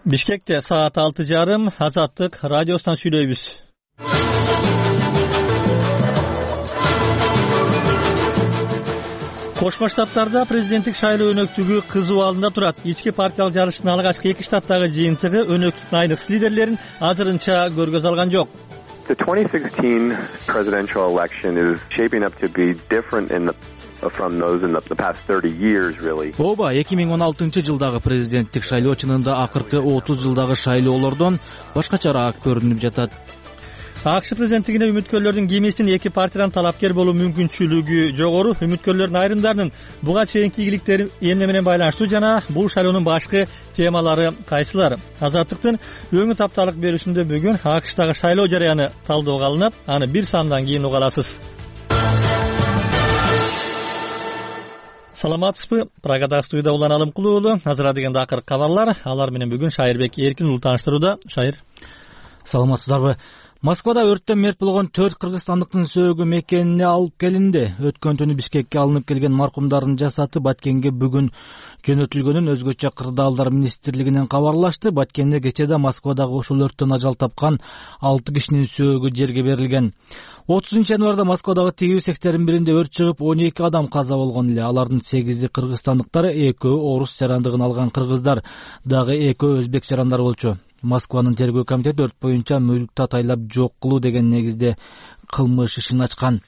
Бишкекте саат 6:30 Азаттык радиосунан сүйлөйбүз. Кошмо Штаттарда президенттик шайлоо өнөктүгү кызуу алдында турат. Ички партиялык жарыштын алгачкы 2 штаттагы жыйынтыгы өнөктүктүн айрыкча лидерлерин азырынча көргөз алган жок. The 2016 presidential election is shaping up to be different from those in the past 30 years really. Ооба, 2016-жылдагы президенттик шайлоо чынында акыркы 30 жылдагы шайлоолордон башкачараак көрүнүп жатат. АКШ президенттигине үмүткөрлөрдүн кимисинин эки партиядан талапкер болуу мүмкүнчүлүгү жогору. Үмүткөрлөрдүн айрымдарынын буга чейинки ийгиликтери эмне менен байланыштуу жана бул шайлоонун башкы темалары кайсылар? Азаттыктын өңү тапталык берүүсүндө бүгүн АКШтагы шайлоо жараяны талдоого алынып, аны бир сандан кийин уга аласыз. Саламатсызбы? Прагадагы студияда Улан Алымкулуу уулу. Азыр дегенде акыркы кабарлар. Алар менен бүгүн Шайырбек Эркин уулу тааныштырууда. Шайыр. Саламатсыздарбы? Москвада өрттөн мерт болгон 4 кыргызстандыктын сөөгү мекенине алып келинди. Өткөн түнү Бишкекке алынып келген маркумдардын жасаты Баткенге бүгүн жөнөтүлгөнүн Өзгөчө кырдаалдар министрлигинен кабарлашты. Баткенде кечеде Москвадагы ушул өрттөн ажал тапкан 6 кишинин сөөгү жерге берилген. 30 январда Москвадагы тигүү цехтердин биринде өрт чыгып 12 адам каза болгон эле. Алардын 8-и кыргызстандыктар, 2-өө орус жарандыгын алган кыргыздар, дагы 2-өө өзбек жарандар болчу. Москванын тергөө комитети өрт боюнча мүлктү атайлап жок кылуу деген негизде кылмыш ишин ачкан.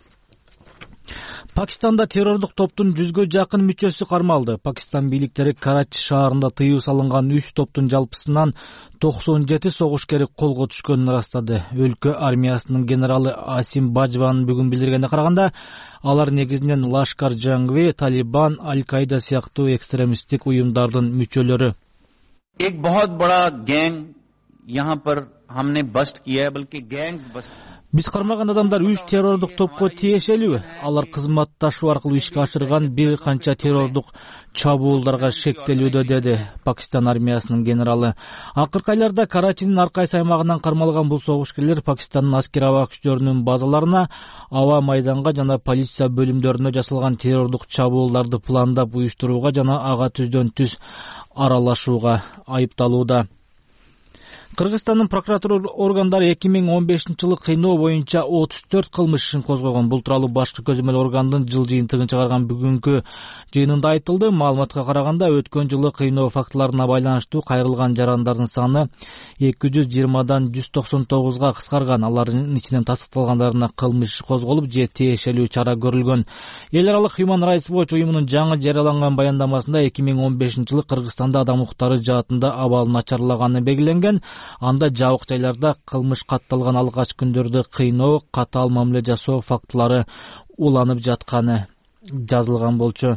Пакистанда террордук топтун 100гө жакын мүчөсү кармалды. Пакистан бийликтери Карачи шаарында тыюу салынган 3 топтун жалпысынан 97 согушкери колго түшкөнүн ырастады. Өлкө армиясынын генералы Асим Бажванын бүгүн билдиргенине караганда, алар негизинен Лашкар-Жангви, Талибан, Аль-Каида сыяктуу экстремисттик уюмдардын мүчөлөрү. एक बहुत बड़ा गैंग यहाँ पर हमने बस्ट किया है, बल्कि gangs bust. Биз кармаган адамдар 3 террордук топко тиешелүү. Алар кызматташуу аркылуу ишке ашырган бир канча террордук чабуулдарга шектелүүдө, деди Пакистан армиясынын генералы. Акыркы айларда Карачинин ар кайсы аймагынан кармалган бул согушкерлер Пакистандын аскер аба күчтөрүнүн базаларына, аба майданга жана полиция бөлүмдөрүнө жасалган террордук чабуулдарды пландап уюштурууга жана ага түздөн түз аралашууга айыпталууда. Кыргызстандын прокуратура органдары 2015-жылы кыйноо боюнча 34 кылмыш ишин козгогон. Бул тууралуу башкы көзөмөл органдын жыл жыйынтыгын чыгарган бүгүнкү жыйынында айтылды. Маалыматка караганда, өткөн жылы кыйноо фактыларына байланыштуу кайрылган жарандардын саны 220дан 199га кыскарган. Алардын ичинен тастыкталгандарына кылмыш козголуп, же тиешелүү чара көрүлгөн. Эл аралык Human Rights Watch уюмунун жаңы жарыяланган баяндамасында 2015-жылы Кыргызстанда адам укуктары жаатында абал начарлаганы белгиленген. Анда жабык жайларда кылмыш катталган алгач күндөрдө кыйноо, катаал мамиле жасоо фактылары уланып жатканы жазылган болчу.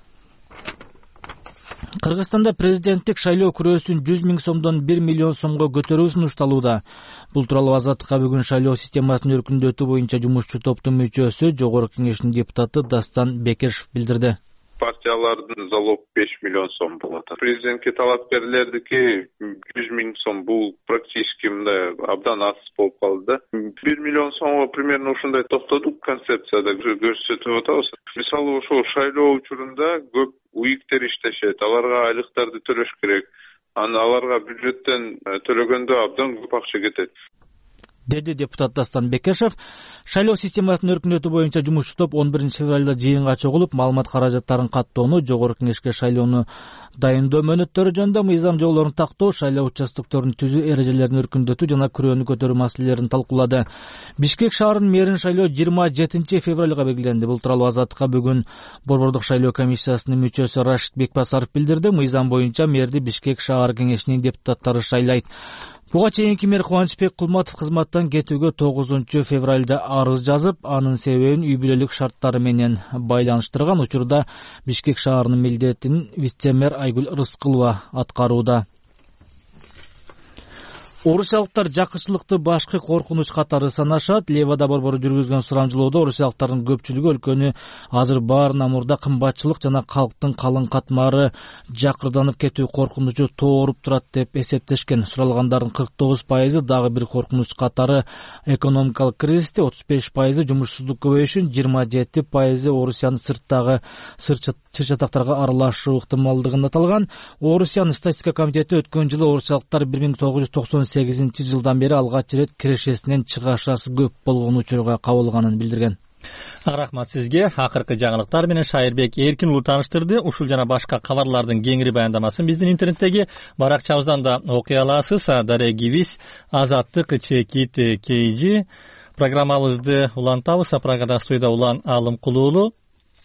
Кыргызстанда президенттик шайлоо күрөөсүн 100 000 сомдон 1 миллион сомго көтөрүү сунушталууда. Бул тууралуу Азаттыкка бүгүн шайлоо системасын өркүндөтүү боюнча жумушчу топтун мүчөсү, Жогорку Кеңештин депутаты Дастан Бекешев билдирди. Партиялардын залог 5 миллион сом болот. Президентке талапкерлердики 100 000 сом, бул практически мындай абдан аз болуп калды. 1 миллион сомго примерно ушундай токтодук концепцияда көрсөтүп атабыз. Мисалы ошол шайлоо учурунда көп уиктер иштешет, аларга айлыктарды төлөш керек. Аларга бюджеттен төлөгөндө абдан көп акча кетет, деди депутат Дастан Бекешев. Шайлоо системасын өркүндөтүү боюнча жумушчу топ 11 февралда жыйынга чогулуп, маалымат каражаттарын каттоону, Жогорку Кеңешке шайлоону дайындоо мөөнөттөрү жөнүндө мыйзам жоболорун тактоо, шайлоо участокторун түзүү эрежелерин өркүндөтүү жана күрөөнү көтөрүү маселелерин талкуулады. Бишкек шаарынын мэрин шайлоо 27 февралга белгиленди. Бул тууралуу Азаттыкка бүгүн Борбордук шайлоо комиссиясынын мүчөсү Рашид Бекбасаров билдирди. Мыйзам боюнча мэрди Бишкек шаар кеңешинин депутаттары шайлайт. Буга чейинки мэр Кубанычбек Кулматов кызматтан кетүүгө 9 февралда арыз жазып, анын себебин үй бүлөлүк шарттары менен байланыштырган. Учурда Бишкек шаарынын милдетин вице-мэр Айгүл Рыскылова аткарууда. Орусиялыктар жакынчылыкты башкы коркунуч катары санашат. Левада борбору жүргүзгөн сурамжылоодо орусиялыктардын көпчүлүгү өлкөнү азыр баарынан мурда кымбатчылык жана калктын калың катмары жакырданып кетүү коркунучу тооруп турат деп эсептешкен. Суралгандардын 49% дагы бир коркунуч катары экономикалык кризисти, 35% жумушсуздук көбөйүшүн, 27% Орусиянын сырттагы чыр-чатактарга аралашуу ыктымалдыгын аталган. Орусиянын статистика комитети өткөн жылы орусиялыктар 1998-жылдан бери алгач ирет кирешесинен чыгашасы көп болгон учурга кабылганын билдирген. Рахмат сизге. Акыркы жаңылыктар менен Шайырбек Эркин уулу таныштырды. Ушул жана башка кабарлардын кеңири баяндамасын биздин интернеттеги баракчабыздан да окуй аласыз. Дарегибиз Азаттык Чекит KG программабызды улантабыз. Прагада студияда Улан Алымкулуулу.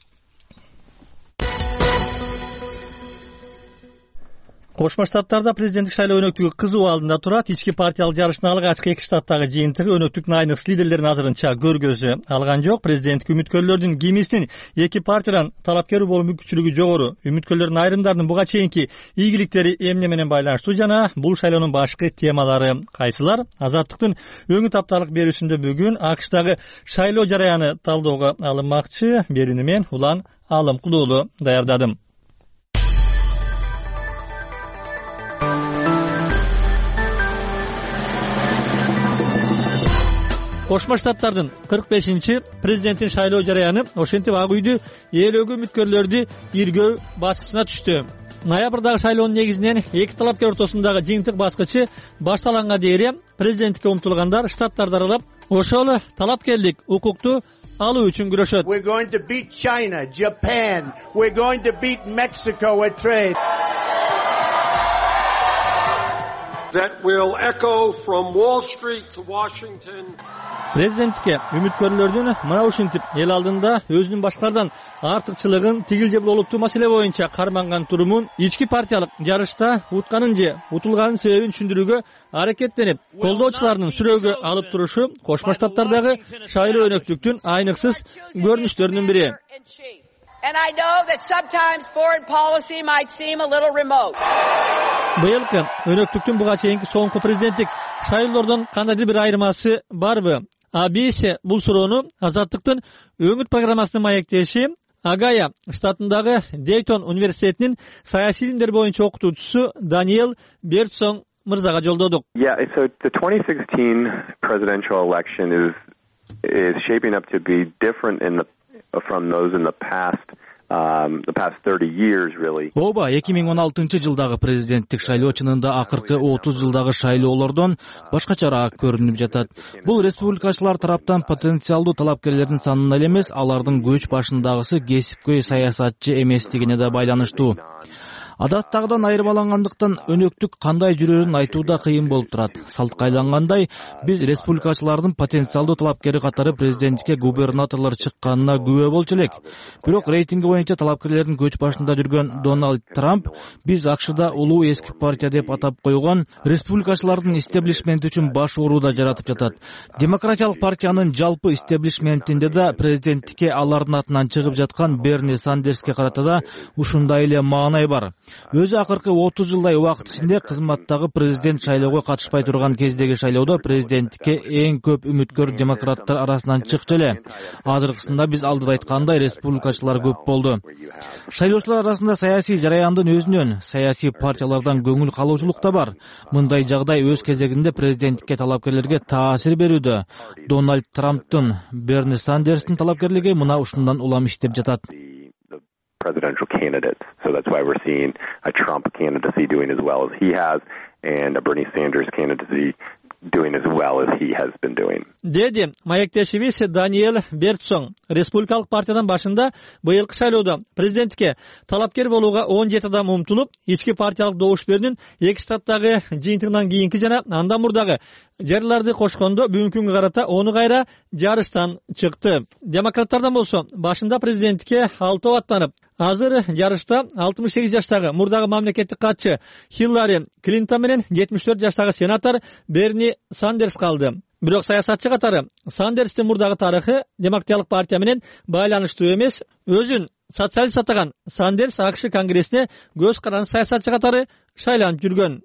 Кошмо Штаттарда президенттик шайлоо өнөктүгү кызуу алдында турат. Ички партиялык жарыштын алгачкы 2 штаттагы жыйынтыгы өнөктүктүн айныкс лидерлерин азырынча көргөзү алган жок. Президенттик үмүткөрлөрдүн кимисинин эки партиядан талапкер болуу мүмкүнчүлүгү жогору. Үмүткөрлөрдүн айрымдарынын буга чейинки ийгиликтери эмне менен байланыштуу жана бул шайлоонун башкы темалары кайсылар? Азаттыктын өңү тапталык берүүсүндө бүгүн АКШдагы шайлоо жараяны талоого алынмакчы. Берүүнү мен Улан Алымкулуулу даярдадым. Кошмо Штаттардын 45-чи президенттин шайлоо жараяны ошентип ак үйдү ээлөөгө үмүткөрлөрдү иргөө баскычына түштү. Ноябрдагы шайлоонун негизинен эки талапкер ортосундагы жыйынтык баскычы башталганга дейин президенттикке умтулгандар штаттарды аралап ошол талапкерлик укукту алуу үчүн күрөшөт. We're going to beat China, Japan. We're going to beat Mexico at trade. That will echo from Wall Street to Washington. Президенттикке үмүткөрлөрдүн мына ушинтип эл алдында өзүнүн башкалардан артыкчылыгын тигил же болуптуу маселе боюнча карманган турумун ички партиялык жарышта утканын же утулганын себебин түшүндүрүүгө аракеттенип, колдоочуларынын сүрөөгө алып турушу Кошмо Штаттардагы шайлоо өнөктүктүн айныксыз көрүнүштөрүнүн бири. And I know that sometimes foreign policy might seem a little remote. Быйылкы өнөктүктүн буга чейинки соңку президенттик шайлоолордон кандайдыр бир айырмасы барбы? Биз бул суроону Азаттыктын өңүт программасынын маектеши Агая штатындагы Дейтон университетинин саясий илимдер боюнча окутуучусу Даниэл Бертсон мырзага жолдодук. Yeah, so the 2016 presidential election is shaping up to be different from those in the past 30 years really. Ооба, 2016-жылдагы президенттик шайлоо чынында акыркы 30 жылдагы шайлоолордон башкачараак көрүнүп жатат. Бул республикачылар тараптан потенциалдуу талапкерлердин санына эле эмес, алардын көч башындагысы кесипкөй саясатчы эместигине да байланыштуу. Адаттагыдан айырмалангандыктан өнөктүк кандай жүрөрүн айтуу да кыйын болуп турат. Салткайлангандай, биз республикачылардын потенциалдуу талапкери катары президенттикке губернаторлор чыкканына күбө болчу элек. Бирок рейтинги боюнча талапкерлердин көч башында жүргөн Дональд Трамп биз АКШда улуу эски партия деп атап койгон республикачылардын истеблишменти үчүн баш оору да жаратып жатат. Демократиялык партиянын жалпы истеблишментинде да президенттикке алардын атынан чыгып жаткан Берни Сандерске карата да ушундай эле маанай бар. Өзү акыркы 30 жылдай убакыт ичинде кызматтагы президент шайлоого катышпай турган кездеги шайлоодо президенттикке эң көп үмүткөр демократтар арасынан чыкчу эле. Азыркысында биз алдыда айткандай республикачылар көп болду. Шайлоочулар арасында саясий жараяндын өзүнөн, саясий партиялардан көңүл калуучулук да бар. Мындай жагдай өз кезегинде президенттикке талапкерлерге таасир берүүдө. Дональд Трамптын, Берни Сандерстин талапкерлиги мына ушундан улам иштеп жатат. Presidential candidates. So that's why we're seeing a Trump candidacy doing as well as he has and a Bernie Sanders candidacy doing as well as he has been doing. Деди маектешибиз Даниэл Бертсон республикалык партиядан башында быйылкы шайлоодо президенттикке талапкер болууга 17 адам умтулуп, ички партиялык добуш берүүнүн эки штаттагы жыйынтыгынан кийинки жана андан мурдагы жерларды кошкондо бүгүнкү күнгө карата оны кайра жарыштан чыкты. Демократтардан болсо башында президенттикке 6 аттанып, азыр жарышта 68 жаштагы мурдагы мамлекеттик катчы Хиллари Клинтон менен 74 жаштагы сенатор Берни Сандерс калды. Бирок саясатчы катары Сандерстин мурдагы тарыхы демократиялык партия менен байланыштуу эмес. Өзүн социалист атаган Сандерс АКШ конгрессине көз каранды саясатчы катары шайланып жүргөн.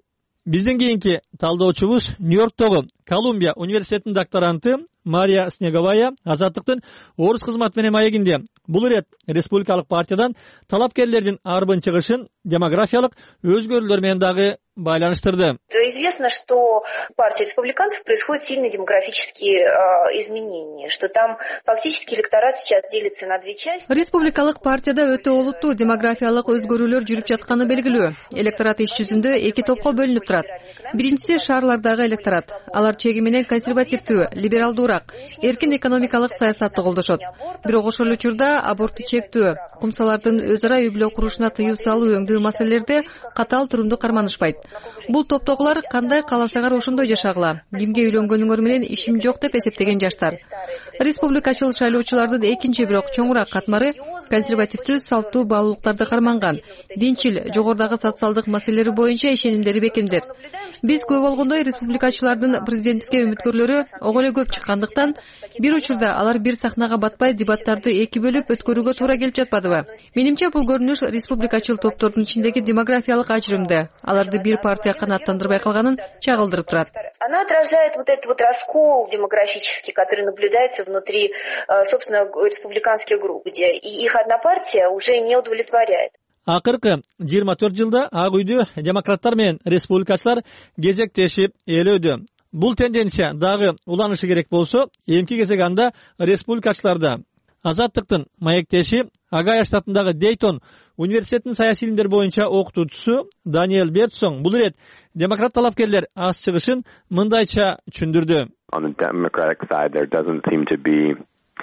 Биздин кийинки талдоочубуз Нью-Йорктогу Колумбия университетинин докторанты Мария Снеговая Азаттыктын орус кызматы менен маегинде бул ирет республикалык партиядан талапкерлердин арбын чыгышын демографиялык өзгөрүүлөр менен дагы байланыштырды. Известно, что в партии республиканцев происходят сильные демографические изменения, что там фактически электорат сейчас делится на две части. Республикалык партияда өтө олуттуу демографиялык өзгөрүүлөр жүрүп жатканы белгилүү. Электорат иш жүзүндө эки топко бөлүнүп турат. Биринчиси шаарлардагы электорат. Алар чеги менен консервативдүү, либералдуураак, эркин экономикалык саясатты колдошот. Бирок ошол учурда абортты чектөө, кумсалардын өз ара үй бүлө курушуна тыюу салуу өңдүү маселелерде катаал турумду карманышпайт. Бул топтогулар кандай кааласаңар ошондой жашагыла. Кимге үйлөнгөнүңөр менен ишим жок деп эсептеген жаштар. Республикачыл шайлоочулардын экинчи бирок чоңураак катмары консервативдүү салттуу баалуулуктарды карманган. Динчил жогорудагы социалдык маселелери боюнча ишенимдери бекемдер. Биз көп болгондой республикачылардын президенттикке үмүткөрлөрү ого эле көп чыккандыктан бир учурда алар бир сахнага батпай дебаттарды эки бөлүп өткөрүүгө туура келип жатпадыбы? Менимче бул көрүнүш республикачыл топтордун ичиндеги демографиялык ажырымды, аларды бир партия канааттандырбай калганын чагылдырып турат. Она отражает вот этот вот раскол демографический, который наблюдается внутри, собственно, республиканских групп, где и их одна партия уже не удовлетворяет. Акыркы 24 жылда Ак үйдө демократтар менен республикачылар кезектешип ээлөөдө. Бул тенденция дагы уланышы керек болсо, эмки кезек анда республикачыларда. Азаттыктын маектеши Агая штатындагы Дейтон университетинин саясий илимдер боюнча окутуучусу Даниэль Бертсон бул ирет демократ талапкерлер аз чыгышын мындайча түшүндүрдү. On the Democratic side, there doesn't seem to be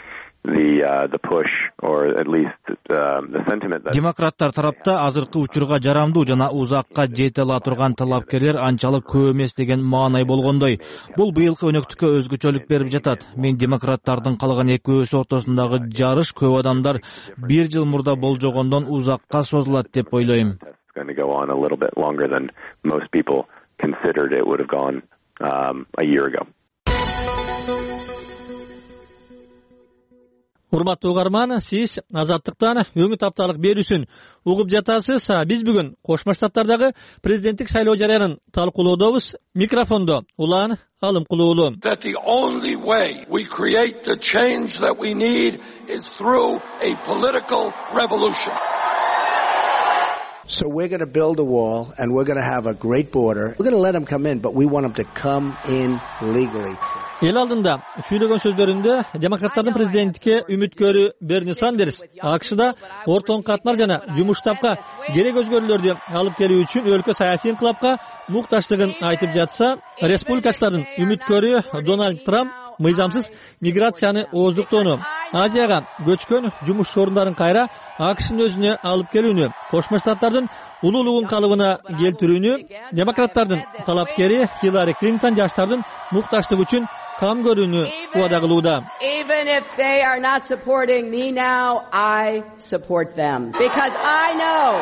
the push, or at least the sentiment that Демократтар тарапта азыркы учурга жарамдуу жана узакка жете ала турган талапкерлер анчалык көп эмес деген маанай болгондой. Бул быйылкы өнөктүккө өзгөчөлүк берип жатат. Мен демократтардын калган экөөсү ортосундагы жарыш көп адамдар бир жыл мурда болжогондон узакка созулат деп ойлойм. It's going to go on a little bit longer than most people considered it would have gone a year ago. Урматтуу угарман, сиз Азаттыктан өңү тапталык берүүсүн угуп жатасыз. Биз бүгүн Кошмо Штаттардагы президенттик шайлоо жарыянын талкуулоодобуз. Микрофондо Улан Алымкулуулу. That the only way we create the change that we need is through a political revolution. So we're going to build a wall and we're going to have a great border. We're going to let them come in, but we want them to come in legally. Эл алдында сүйлөгөн сөздөрүндө демократтардын президенттикке үмүткөрү Берни Сандерс АКШда ортоң катмар жана жумуштапка керек өзгөрүүлөрдү алып келүү үчүн өлкө саясий инкылапка муктаждыгын айтып жатса, республикачылардын үмүткөрү Дональд Трамп мыйзамсыз миграцияны ооздуктоону, Азияга көчкөн жумуш орундарын кайра АКШнын өзүнө алып келүүнү, Кошмо Штаттардын улуулугун калыбына келтирүүнү, демократтардын талапкери Хиллари Клинтон жаштардын муктаждыгы үчүн кам көрүүнү убада кылууда. Even if they are not supporting me now, I support them because I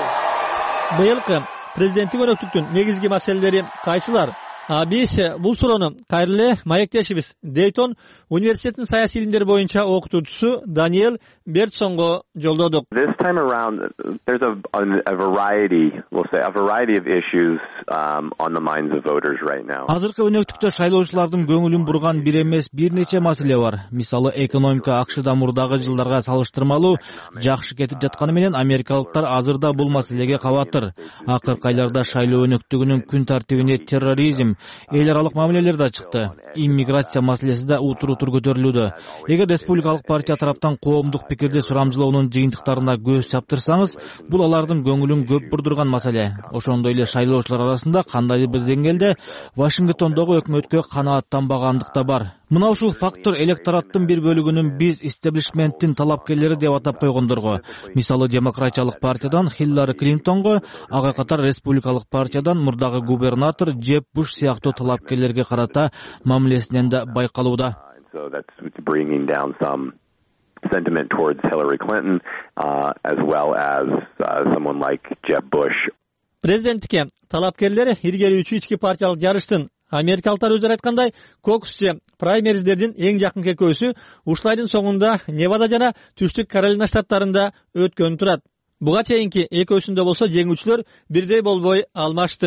know. Быйылкы президенттик өнөктүктүн негизги маселелери кайсылар? Биз бул суроону кайрылы маектешибиз Дейтон университетинин саясий илимдер боюнча окутуучусу Даниэль Бертсонго жолдодук. This time around, there's a variety, we'll say, a variety of issues on the minds of voters right now. Азыркы өнөктүктө шайлоочулардын көңүлүн бурган бир эмес бир нече маселе бар. Мисалы, экономика АКШда мурдагы жылдарга салыштырмалуу жакшы кетип жатканы менен америкалыктар азырда бул маселеге кабатыр. Акыркы айларда шайлоо өнөктүгүнүн күн тартибине терроризм, эл аралык мамилелер да чыкты. Иммиграция маселеси да утур-утур көтөрүлүүдө. Эгер республикалык партия тараптан коомдук пикирди сурамжылоонун жыйынтыктарына көз чаптырсаңыз, бул алардын көңүлүн көп бурдурган маселе. Ошондой эле шайлоочулар арасында кандайдыр бир деңгээлде Вашингтондогу өкмөткө канааттанбагандык да бар. Мына ушул фактор электораттын бир бөлүгүнүн биз истеблишменттин талапкерлери деп атап койгондорго, мисалы демократиялык партиядан Хиллари Клинтонго, ага катар республикалык партиядан мурдагы губернатор Джеб Буш сыяктуу талапкерлерге карата мамилесинен да байкалууда. So that's bringing down some sentiment towards Hillary Clinton, as well as someone like Jeb Bush. Президенттикке талапкерлер иргелүүчү ички партиялык жарыштын америкалыктар өздөрү айткандай кокусче праймериздердин эң жакынкы экөөсү ушул айдын соңунда Невада жана Түштүк Каролина штаттарында өткөнү турат. Буга чейинки экөөсүндө болсо жеңүүчүлөр бирдей болбой алмашты.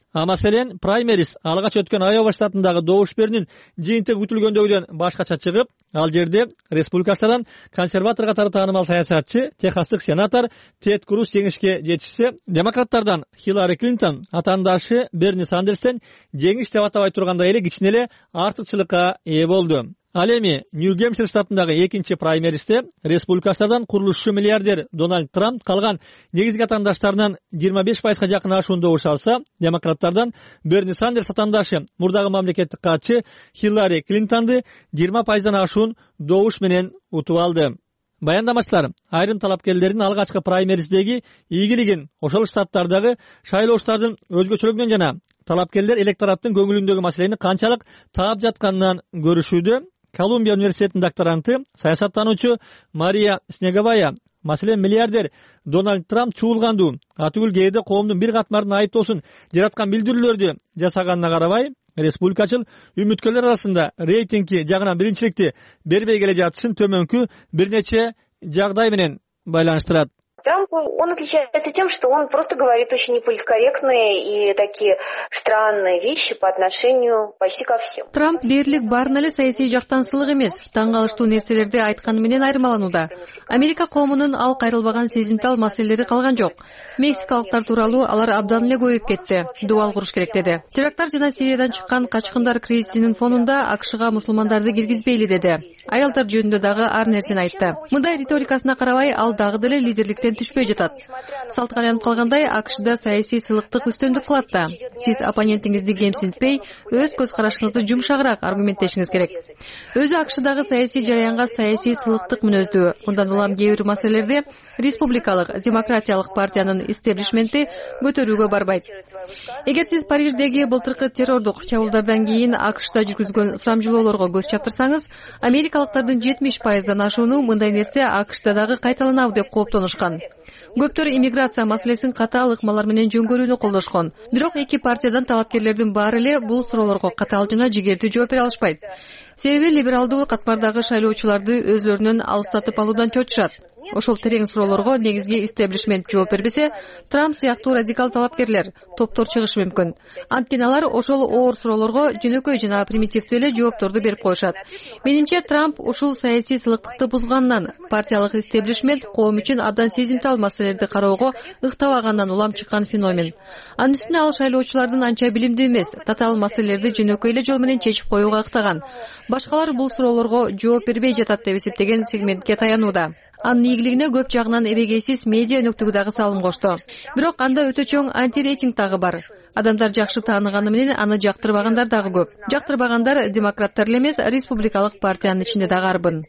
Маселен, праймерис алгач өткөн Айова штатындагы добуш берүүнүн жыйынтыгы күтүлгөндөгүдөн башкача чыгып, ал жерде республикачылардан консерватор катары таанымал саясатчы, техастык сенатор Тед Круз жеңишке жетишсе, демократтардан Хиллари Клинтон атаандашы Берни Сандерстен жеңиш деп атабай турганда эле кичине эле артыкчылыкка ээ болду. Ал эми Нью-Гэмпшир штатындагы экинчи праймеристе республикачылардан курулушчу миллиардер Дональд Трамп калган негизги атаандаштарынан 25%га жакын ашуун добуш алса, демократтардан Берни Сандерс атаандашы мурдагы мамлекеттик катчы Хиллари Клинтонду 20%дан ашуун добуш менен утуп алды. Баяндамачылар айрым талапкерлердин алгачкы праймеристеги ийгилигин ошол штаттардагы шайлоочулардын өзгөчөлүгүнөн жана талапкерлер электораттын көңүлүндөгү маселени канчалык таап жатканынан көрүшүүдө. Колумбия университетинин докторанты, саясаттануучу Мария Снеговая, маселен миллиардер Дональд Трамп чуулганду атүгүл кээде коомдун бир катмарын айыптоосун жараткан билдирүүлөрдү жасаганына карабай, республикачыл үмүткөрлөр арасында рейтинги жагынан биринчиликти бербей келе жатышын төмөнкү бир нече жагдай менен байланыштырат. Трамп, он отличается тем, что он просто говорит очень неполиткорректные и такие странные вещи по отношению почти ко всем. Трамп дээрлик баарын эле саясий жактансылык эмес, таң калыштуу нерселерди айтканы менен айырмаланууда. Америка коомунун ал кайрылбаган сезимтал маселелери калган жок. Мексикалыктар тууралуу алар абдан эле көбөйүп кетти. Дубал куруш керек деди. Теракттар жана Сириядан чыккан качкындар кризисинин фонунда АКШга мусулмандарды киргизбейли деди. Аялдар жөнүндө дагы ар нерсени айтты. Мындай риторикасына карабай, ал дагы деле лидерликтен түшпөй жатат. Салтка айланып калгандай, АКШда саясий сыйлыктык үстөмдүк кылат да. Сиз оппонентиңизди кемсинтпей, өз көз карашыңызды жумшагыраак аргументтешиңиз керек. Өзү АКШдагы саясий жараянга саясий сыйлыктык мүнөздүү. Мындан улам кээ бир маселелерди республикалык, демократиялык партиянын истеблишменти көтөрүүгө барбайт. Эгер сиз Париждеги былтыркы террордук чабуулдардан кийин АКШда жүргүзгөн сурамжылоолорго көз чаптырсаңыз, америкалыктардын 70%дан ашууну мындай нерсе АКШда дагы кайталанабы деп кооптонушкан. Көптөр иммиграция маселесин катаал ыкмалар менен жөнгөрүүнү колдошкон. Бирок эки партиядан талапкерлердин баары эле бул суроолорго катаал жана жигердүү жооп бере алышпайт. Себеби либералдуу катмардагы шайлоочуларды өзлөрүнөн алыстатып алуудан чочушат. Ошол терең суроолорго негизги истеблишмент жооп бербесе, Трамп сыяктуу радикал талапкерлер, топтор чыгышы мүмкүн. Анткени алар ошол оор суроолорго жөнөкөй жана примитивдүү эле жоопторду берип коюшат. Менимче, Трамп ушул саясий сыйлыктыкты бузгандан, партиялык истеблишмент коом үчүн абдан сезимтал маселелерди кароого ыктабагандан улам чыккан феномен. Анын үстүнө ал шайлоочулардын анча билимдүү эмес, татаал маселелерди жөнөкөй эле жол менен чечип коюуга ыктаган. Башкалар бул суроолорго жооп бербей жатат деп эсептеген сегментке таянууда. Анын ийгилигине көп жагынан эбегейсиз медиа өнөктүгү дагы салым кошту. Бирок анда өтө чоң антирейтинг дагы бар. Адамдар жакшы тааныганы менен аны жактырбагандар дагы көп. Жактырбагандар демократтар эле эмес, республикалык партиянын ичинде дагы арбын.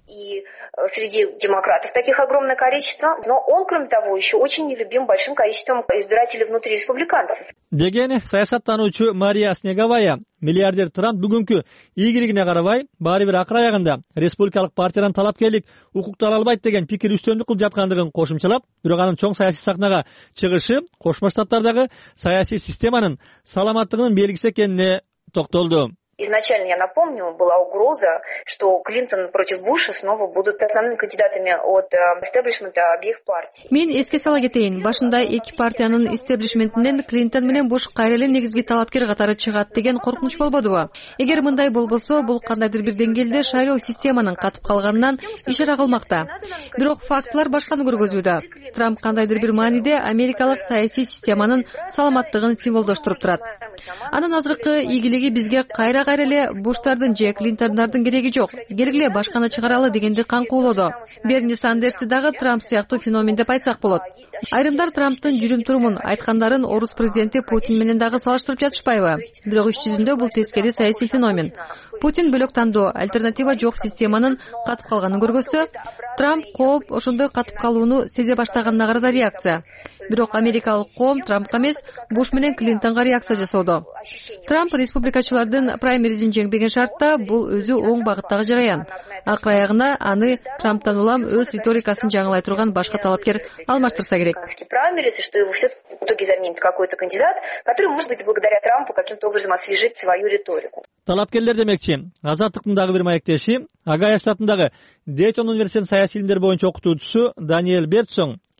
Среди демократов таких огромное количество, но он, кроме того, еще очень нелюбим большим количеством избирателей внутри республиканцев. Деген саясаттануучу Мария Снеговая, миллиардер Трамп бүгүнкү ийгилигине карабай, баары бир акыр аягында республикалык партиядан талапкерлик укукту ала албайт деген пикир үстөмдүк кылып жаткандыгын кошумчалап, бирок анын чоң саясий сахнага чыгышы Кошмо Штаттардагы саясий системанын саламаттыгынын белгиси экенине токтолду. Изначально, я напомню, была угроза, что Клинтон против Буша снова будут основными кандидатами от истеблишмента обеих партий. Мен эске сала кетейин, башында эки партиянын истеблишментинен Клинтон менен Буш кайра эле негизги талапкер катары чыгат деген коркунуч болбодубу? Эгер мындай болбосо, бул кандайдыр бир деңгээлде шайлоо системанын катып калганынан ишара кылмакта. Бирок фактылар башканы көргөзүүдө. Трамп кандайдыр бир мааниде америкалык саясий системанын саламаттыгын символдоштуруп турат. Анын азыркы ийгилиги бизге кайра эле Буштардын же Клинтондардын кереги жок. Келгиле башканы чыгаралы дегенди каңкуулоодо. Берни Сандерсти дагы Трамп сыяктуу феномен деп айтсак болот. Айрымдар Трамптын жүрүм-турумун, айткандарын орус президенти Путин менен дагы салыштырып жатышпайбы? Бирок иш жүзүндө бул тескери саясий феномен. Путин бөлөк тандоо, альтернатива жок системанын катып калганын көргөзсө, Трамп кооп ошондой катып калууну сезе баштаганына карата реакция. Бирок америкалык коом Трампка эмес, Буш менен Клинтонго реакция жасоодо. Трамп республикачылардын праймеризин жеңбеген шартта бул өзү оң багыттагы жараян. Акыр аягында аны Трамптан улам өз риторикасын жаңылай турган башка талапкер алмаштырса керек. Праймериз, что его все-таки в итоге заменит какой-то кандидат, который, может быть, благодаря Трампу каким-то образом освежит свою риторику. Талапкерлер демекчи, Азаттыктын дагы бир маектеши, Огайо штатындагы Дейтон университетинин саясий илимдер боюнча окутуучусу Даниэль Бертсон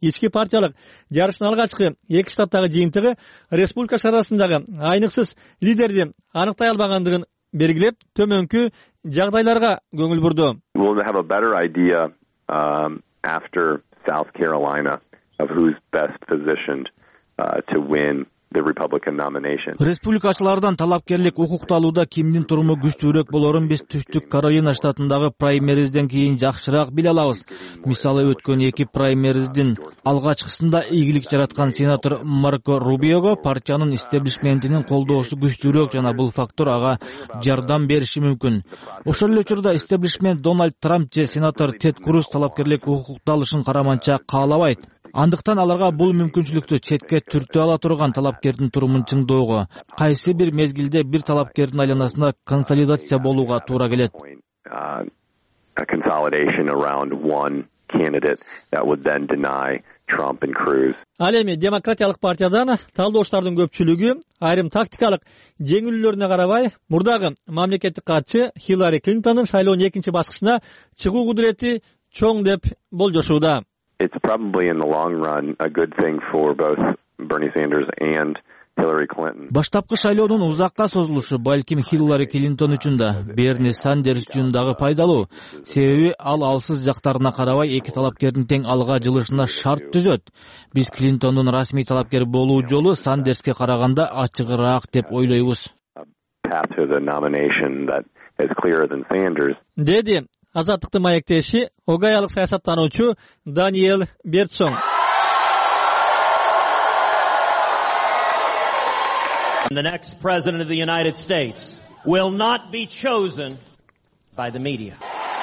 ички партиялык жарыштын алгачкы 2 штаттагы жыйынтыгы республика арасындагы айныксыз лидерди аныктай албагандыгын белгилеп, төмөнкү жагдайларга көңүл бурду. We'll have a better idea after South Carolina of who's best positioned to win the Republican nomination. Республикачылардан талапкерлик укукталууда кимдин туруму күчтүүрөөк болорун биз Түштүк Каролина штатындагы праймеризден кийин жакшыраак биле алабыз. Мисалы өткөн 2 праймериздин алгачкысында ийгилик жараткан сенатор Марко Рубиого партиянын истеблишментинин колдоосу күчтүүрөөк жана бул фактор ага жардам бериши мүмкүн. Ошол эле учурда истеблишмент Дональд Трамп же сенатор Тед Круз талапкерлик укукталышын караманча каалабайт. Андыктан аларга бул мүмкүнчүлүктү четке түртө ала турган талапкердин турумун чыңдоого, кайсы бир мезгилде бир талапкердин айланасында консолидация болууга туура келет. A consolidation around one candidate that would then deny Trump and Cruz. Ал эми демократиялык партиядан талдоочулардын көпчүлүгү айрым тактикалык жеңилүүлөрүнө карабай, мурдагы мамлекеттик катчы Хиллари Клинтондун шайлоонун экинчи баскычына чыгуу кудурети чоң деп болжошууда. It's probably in the long run a good thing for both Bernie Sanders and Hillary Clinton. Баштапкы шайлоонун узакка созулушу балким Хиллари Клинтон үчүн да, Берни Сандерс үчүн дагы пайдалуу. Себеби ал алсыз жактарына карабай эки талапкердин тең алга жылышына шарт түзөт. Биз Клинтондун расмий талапкер болуу жолу Сандерске караганда ачыгыраак деп ойлойбуз. Path to the nomination that is clearer than Sanders. Деди Азаттыктын маектеши Огаялык саясаттануучу Даниэл Бертсон. The next president of the United States will not be chosen by the media.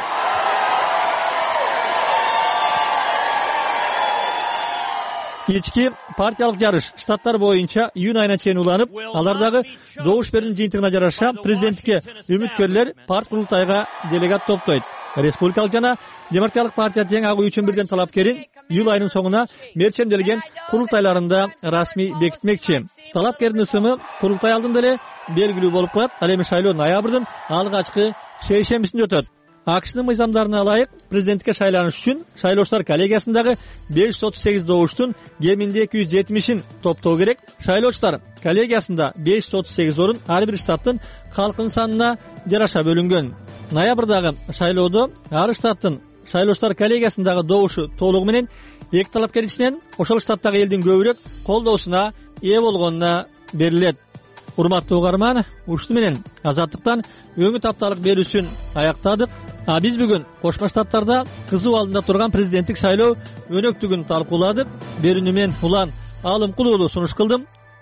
Ички партиялык жарыш штаттар боюнча июнь айына чейин уланып, алардагы добуш берүүнүн жыйынтыгына жараша президенттикке үмүткөрлөр парт курултайга делегат топтойт. Республикалык жана демократиялык партия тең ак үй үчүн бирден талапкерин июль айынын соңуна мерчемделген курултайларында расмий бекитмекчи. Талапкердин ысымы курултай алдында эле белгилүү болуп калат. Ал эми шайлоо ноябрдын алгачкы шейшембисинде өтөт. АКШнын мыйзамдарына ылайык президенттикке шайланыш үчүн шайлоочулар коллегиясындагы 538 добуштун кеминде 270-ин топтоо керек. Шайлоочулар коллегиясында 538 орун ар бир штаттын калкынын санына жараша бөлүнгөн. Ноябрдагы шайлоодо ар штаттын шайлоочулар коллегиясындагы добушу толугу менен эки талапкер ичинен ошол штаттагы элдин көбүрөөк колдоосуна ээ болгонуна берилет. Урматтуу угарман, ушуну менен Азаттыктан өңү тапталык берүүсүн аяктадык. Биз бүгүн Кошмо Штаттарда кызуу алдында турган президенттик шайлоо өнөктүгүн талкууладык. Берүүнү мен Улан Алымкулуулу сунуш кылдым.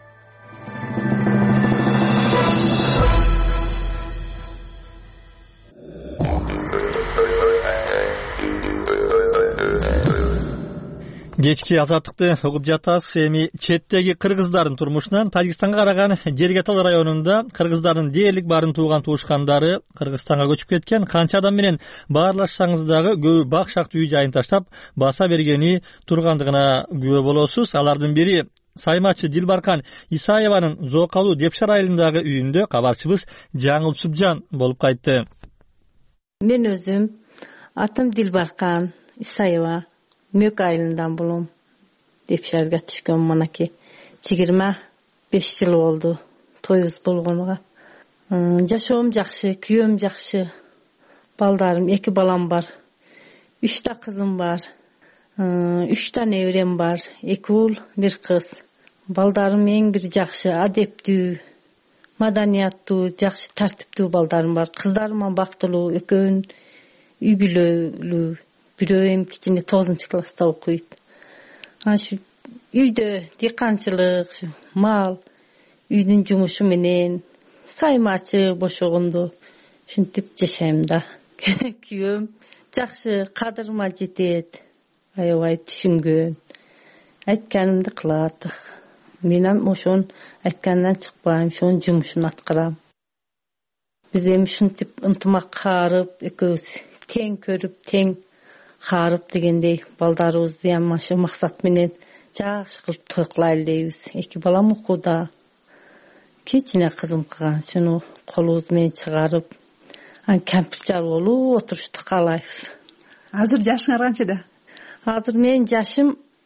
Кечки Азаттыкты угуп жатасыз. Эми четтеги кыргыздардын турмушунан Тажикстанга караган Жергетал районунда кыргыздардын дээрлик барын тууган туушкандары Кыргызстанга көчүп кеткен. Канча адам менен баарлашсаңыз дагы көбү бак шактуу үй жайын таштап баса бергени тургандыгына күбө болосуз. Алардын бири саймачы Дилбаркан Исаеванын Зоокалуу Депшар айылындагы үйүндө кабарчыбыз Жаңыл Субжан болуп кайтты. Мен өзүм атым Дилбаркан Исаева. Мөк айылынан болом. Депшарга түшкөн манаки 25 жыл болду тоюбуз болгонуга. Жашоом жакшы, күйөөм жакшы. Балдарым, 2 балам бар. 3 та кызым бар. 3 та неберем бар. 2 уул, 1 кыз. Балдарым эң бир жакшы, адептүү, маданияттуу, жакшы тартиптүү балдарым бар. Кыздарым бактылуу, экөөнүн үй бүлөлүү. Бирөөм кичине 9 класста окуйт. Ашы үйдө дыйканчылык, мал, үйдүн жумушу менен саймачы бошогондо ушинтип жашайм да. Күйөөм жакшы, кадырыма жетет. Аябай түшүнгөн. Айтканымды кылат. Мен ошон айткандан чыкпайм, ошонун жумушун аткарам. Биз эми ушинтип ынтымак карып, экөөбүз тең көрүп, тең харып дегендей балдарыбызды ямашы максат менен жакшы кылып той кылайлы дейбиз. 2 балам окууда. Кичине кызым калган. Шуну колубуз менен чыгарып, кампирчар болуп отурушту каалайбыз. Азыр жашыңар канчада? Азыр менин жашым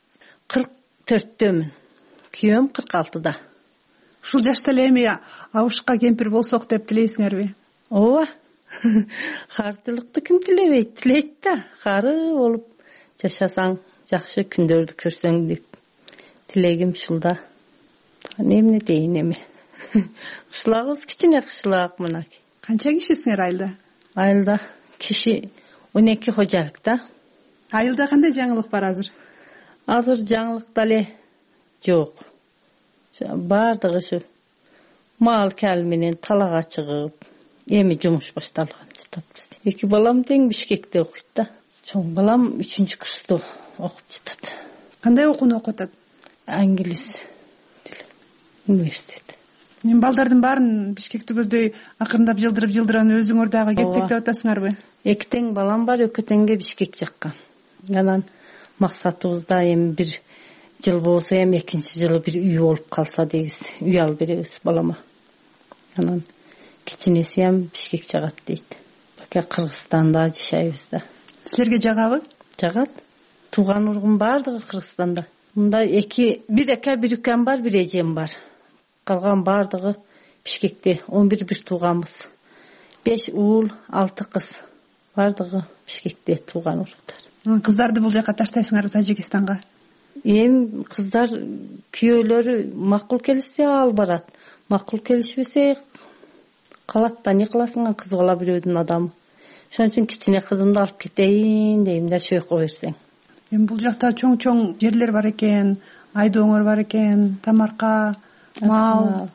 44-төмүн. Күйөөм 46-да. Ушул жашта эле эми абышка кемпир болсок деп тилейсиңерби? Ооба. Картылыкты ким тилебейт? Тилейт да. Кары болуп жашасаң, жакшы күндөрдү көрсөң деп тилегим ушулда. Эмне дейин эми? Кышлагыбыз кичине кышлак мына. Канча кишисиңер айылда? Айылда киши 12 кожалык да. Айылда кандай жаңылык бар азыр? Азыр жаңылык дале жок. Бардыгы ушу мал кал менен талага чыгып, эми жумуш башталган жатат бизде. 2 балам тең Бишкекте окуйт да. Чоң балам 3-курста окуп жатат. Кандай окууну окуп атат? Англис тил университети. Мен балдардын баарын Бишкекти көздөй акырындап жылдырып өзүңөр дагы кетсек деп атасыңарбы? 2 тең балам бар, экөө теңге Бишкек жакка. Анан максатыбызда эми 1 жыл болсо эми 2-нчи жылы бир үй болуп калса дейбиз. Үй алып беребиз балама. Анан кичинеси ham Бишкек жагат дейт. Бака Кыргызстанда жашайбыз да. Силерге жагабы? Жагат. Тууган ургун бардыгы Кыргызстанда. Мында 1 ака, 1 укам бар, 1 эжем бар. Калган бардыгы Бишкекте. 11 бир тууганбыз. 5 уул, 6 кыз. Бардыгы Бишкекте тууган уруктар. Кыздарды бул жака таштайсыңарбы Тажикстанга? Эми кыздар күйөөлөрү макул келсе ал барат. Макул келишпесе калат да, не кыласың, кыз бала бирөөдүн адамы. Ошон үчүн кичине кызымды алып кетейин дейм да, шөйкө берсең. Эми бул жакта чоң жерлер бар экен, айдооңор бар экен, тамарка, мал,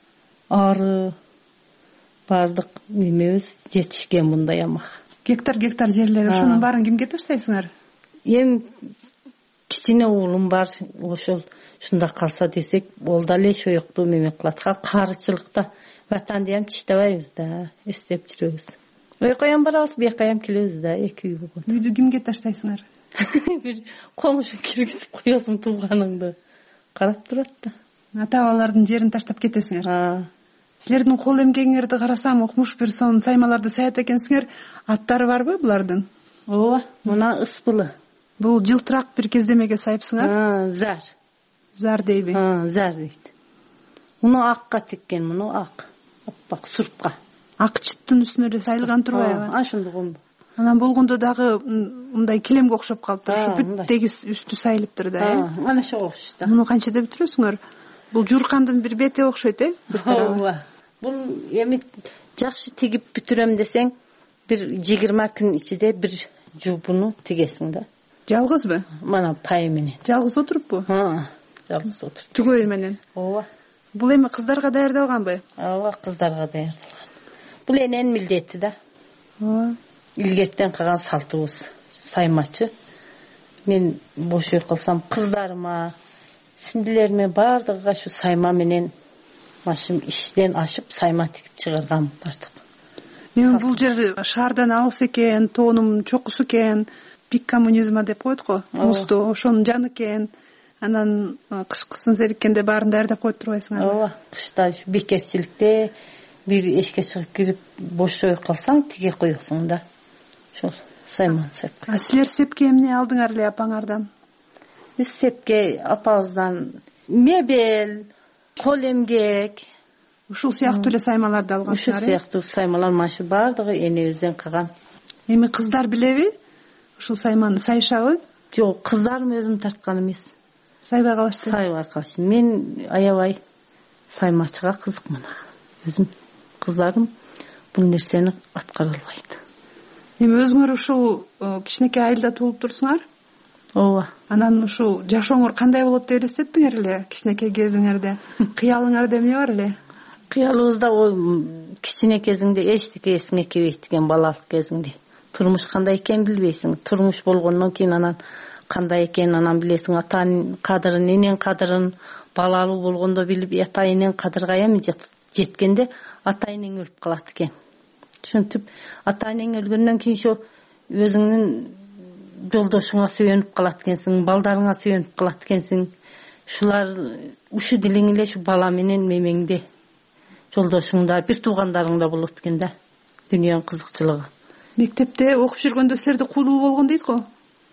ары бардык немебиз жетишкен мындай ама. Гектар жерлер, ошонун баарын кимге таштайсыңар? Эми кичине уулум бар, ошол ушунда калса десек, ол дале шөйөктү меме кылат. Карычылыкта ватанды ham тиштебейбиз да, эстеп жүрөбүз. Ойкоям барабыз, бияка келебиз да, 2 үй болгон. Үйдү кимге таштайсыңар? Бир коңшу киргизип коесуң тууганыңды. Карап турат да. Ата-бабалардын жерин таштап кетесиңер. Силердин кол эмгегиңерди карасам, окумуш персон, саймаларды саят экенсиңер. Аттары барбы булардын? Ооба, мына Ыспылы. Бул жылтырак бир кездемеге сайыпсыңар? Зар. Зар дейби? Зар дейт. Муну акка теккен, муну ак. Аппак сурпка. Ак чыттын үстүнө эле сайылган турбайбы? Ошондугун. Анан болгондо дагы мындай килемге окшоп калыптыр. Ушу бүт тегиз үстү сайылыптыр да, Мына ошого окшош да. Муну канча деп бүтүрөсүңөр? Бул журкандын бир бети окшойт, Ооба. Бул эми жакшы тигип бүтүрөм десең, бир 20 күн ичинде бир жуупуну тигесиң да. Жалгызбы? Мана пай менен. Жалгыз отуруппу? Жалгыз отуруп. Түгөй менен. Ооба. Бул эми кыздарга даярдалганбы? Ооба, кыздарга даярдалган. Бул энен милдети да. Ооба. Илгертен калган салтыбыз. Саймачы. Мен бош үй кылсам, кыздарыма, сиңдилериме бардыгыга шу сайма менен машым иштен ашып сайма тигип чыгарган бардык. Мен бул жер шаардан алыс экен, тоонум чокусу экен, пик коммунизма деп коет го, мусту, ошонун жаны экен. Анан кышкысын сериккенде баарын даярдап коюп турбайсыңар? Ооба, кышта бекерчиликте бир эшикке чыгып кирип бош ой калсаң тиге коесуң да. Ошол сайман сеп. Силер сепке эмне алдыңар эле апаңардан? Биз сепке апабыздан мебель, кол эмгек, ушул сыяктуу эле саймаларды алгансыңар. Ушул сыяктуу саймалар машы бардыгы энебизден калган. Эми кыздар билеби? Ушул сайманы сайышабы? Жок, кыздарым өзүм тарткан эмес. Сайбай калышты. Сайбай калышты. Мен аябай саймачыга кызыкмын. Өзүм кыздарым бул нерсени аткара албайт. Эми өзүңөр ушул кичинекей айылда туулуп турсуңар? Ооба. Анан ушул жашооңор кандай болот деп элестеттиңер эле кичинекей кезиңерде? Кыялыңарда эмне бар эле? Кыялыбызда кичине кезиңде эчтеке эсиңе келбейт экен, балалык кезиңде. Турмуш кандай экенин билбейсиң. Турмуш болгондон кийин анан кандай экенин анан билесиң. Атанын кадырын, эненин кадырын балалуу болгондо билип, ата эненин кадырга эми жеткенде ата энең өлүп калат экен. Түшүнүп, ата энең өлгөндөн кийин ошо өзүңнүн жолдошуңа сүйөнүп калат экенсиң, балдарыңа сүйөнүп калат экенсиң. Ушулар ушу дилиң эле ушу бала менен мемеңде, жолдошуңда, бир туугандарыңда болот экен да. Дүйнөнүн кызыкчылыгы. Мектепте окуп жүргөндө силерде куулуу болгон дейт го?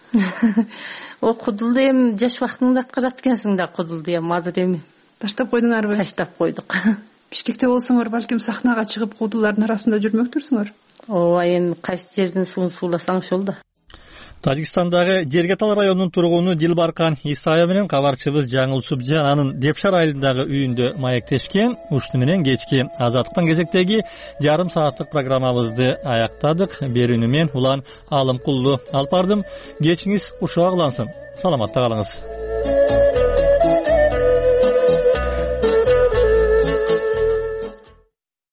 О кудулду эми жаш убактыңда аткарат экенсиң да кудулду эми азыр эми таштап койдуңарбы? Таштап койдук. Бишкекте болсоңор балким сахнага чыгып кудулардын арасында жүрмөктүрсүңөр. Ооба, эми кайсы жердин суун сууласаң ошол да. Тажикстандагы Жергетал районунун тургуну Дилбаркан Исаева менен кабарчыбыз Жаңыл Субжан анын Депшар айылындагы үйүндө маектешкен. Ушуну менен кечки Азаттыктан кезектеги жарым сааттык программабызды аяктадык. Берүүнү мен Улан Алымкулду алып бардым. Кечиңиз ушуга кылансын. Саламатта калыңыз.